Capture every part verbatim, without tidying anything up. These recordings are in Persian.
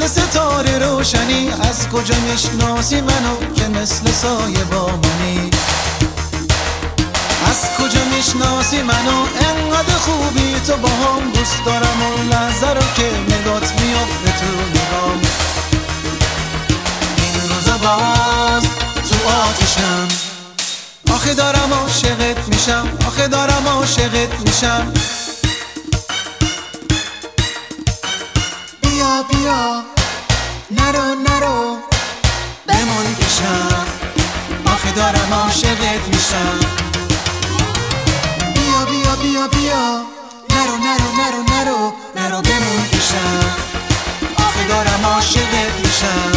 مثل ستاره روشنی، از کجا میشناسی منو که مثل سایه با منی؟ از کجا میشناسی منو انقدر خوبی تو با هم؟ دوست دارم اون لحظه رو که نگات میافته تو نگام. این روزا باز تو آتشم، آخه دارم عاشقت میشم، آخه دارم عاشقت میشم. بیا بیا نرو نرو بمون پیشم، آخه دارم عاشقت میشم. بیا بیا بیا بیا نرو نرو نرو نرو نرو بمون پیشم، آخه دارم عاشقت میشم.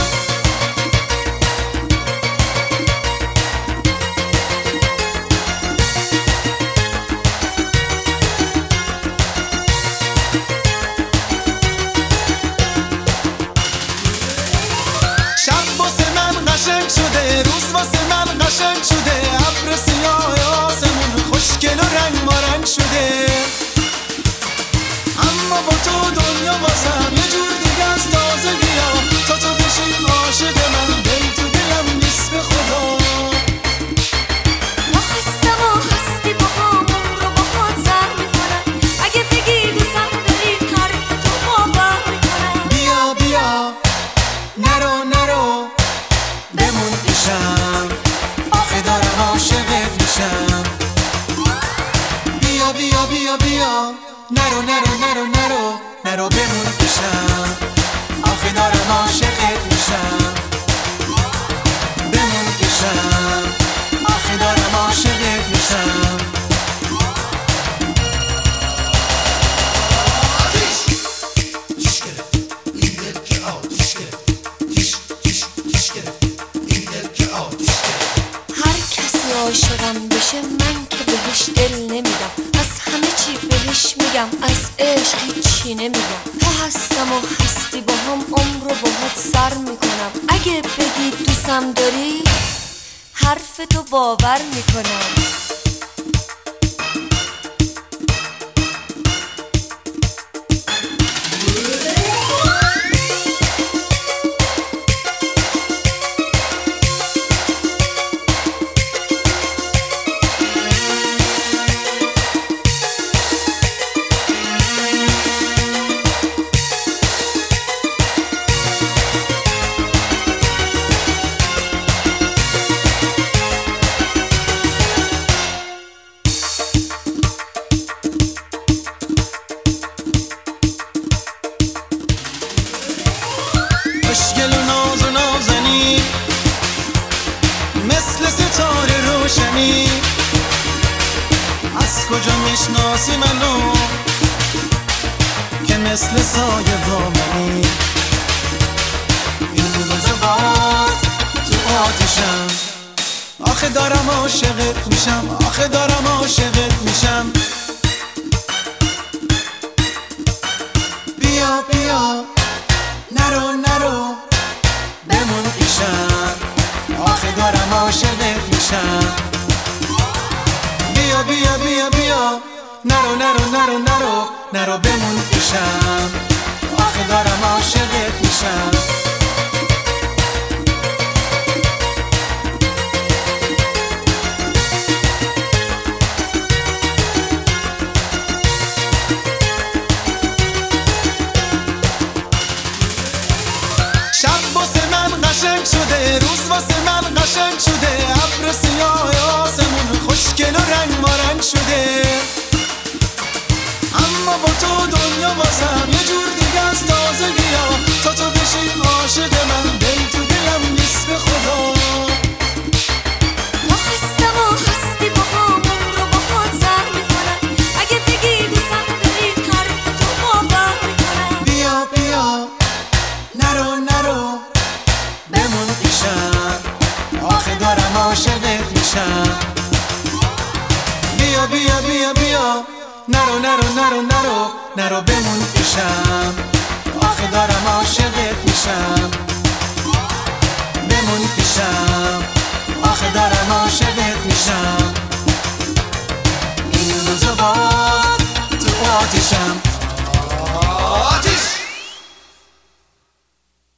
قشنگ شده روز واسه من قشنگ شده، ابر سیاه آسمون خوشگل و رنگ مارنگ شده. اما با تو دنیا واسم یه جور دیگه از تازگی‌ها، تا تو بشی عاشق من دل تو دلم نیست به خدا. ما هستم و هستی با هم رو با خود سر میکنم، اگه بگی دوستم داری حرف تو باور میکنم. بیا بیا نرو نرو بمون پیشم، آخه دارم عاشقت میشم. بیا بیا بیا بیا نرو نرو نرو نرو نرو بمون پیشم، آخه دارم عاشقت میشم. بمون پیشم، آخه دارم عاشقت میشم. عاشقم بشه من که بهش دل نمیدم، از همه چی بهش میگم، از عشق هیچی نمیگم. تو هستم و هستی با هم عمر رو باهات سر میکنم، اگه بگی دوستم داری حرف تو باور میکنم. خوشگل و ناز و نازنی، مثل ستاره روشنی، از کجا میشناسی منو که مثل سایه با منی؟ این روزا باز تو آتشم، آخه دارم عاشقت میشم، آخه دارم عاشقت میشم. بیا بیا نرو نرو بمون پیشم، آخه دارم عاشقت میشم. بیا بیا بیا بیا نرو نرو نرو نرو نرو بمون پیشم، آخه دارم عاشقت میشم. قشنگ شده روز واسه من قشنگ شده، ابر سیاه آسمون خوشگل و رنگ مارنگ شده. اما با تو دنیا واسم یه جور دیگه از تازگی‌ها، تا تو بشی عاشق من دل تو دلم نیست به خدا. ما هستم و هستی با هم رو با خود سر میکنم، اگه بگی دوستم داری حرف تو باور میکنم. بیا بیا نرو نرو بمون پیشم، آخه دارم عاشقت میشم. بیا بیا بیا بیا نرو نرو نرو نرو نرو بمون پیشم، آخه دارم عاشقت میشم. بمون پیشم، آخه دارم عاشقت میشم. این روزا باز تو آتشم،